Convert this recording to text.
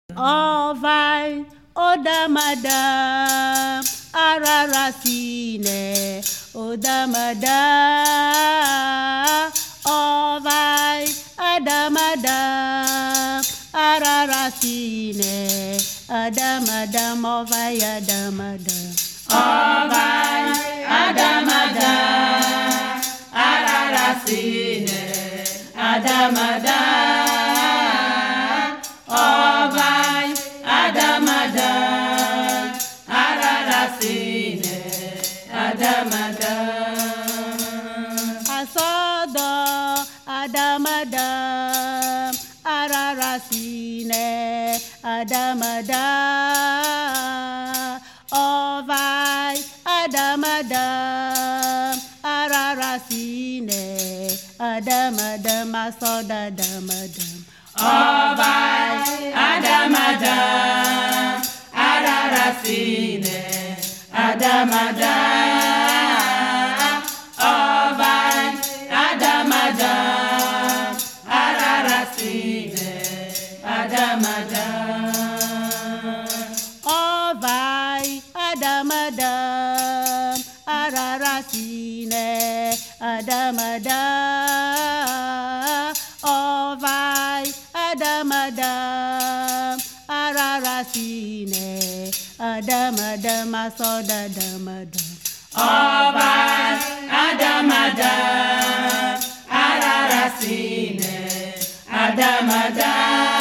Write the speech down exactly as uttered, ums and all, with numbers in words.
Ovai odamada ararasine odamada ovai adamada ararasine adamadam ovai adamada ovai adamada ararasine adamada ovai adamada ararasine adamada asodo adamada ararasine adamada ovai adamada ararasine adamadam asoda adamadam ovai adamada ararasine adamada ovai adamada ararasine adamada ovai adamada ararasine adamada ovai adamada ararasine adamadam asoda adamadam ovai adamada ararasine adamada